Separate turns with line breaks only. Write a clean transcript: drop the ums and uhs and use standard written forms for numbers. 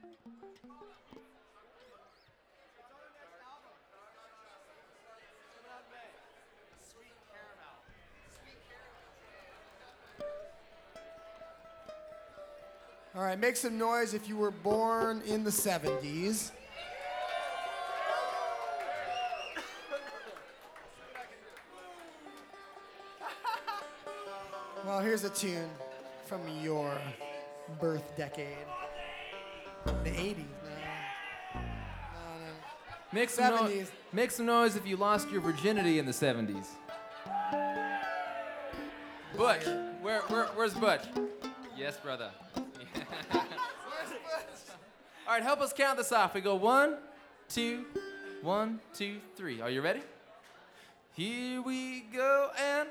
All right, make some noise if you were born in the 70s. Well, here's a tune from your birth decade. The 80s, no.
Make
70s.
Make some noise if you lost your virginity in the 70s. Butch, where's Butch? Yes, brother. All right, help us count this off. We go 1, 2, 1, 2, 3. Are you ready? Here we go and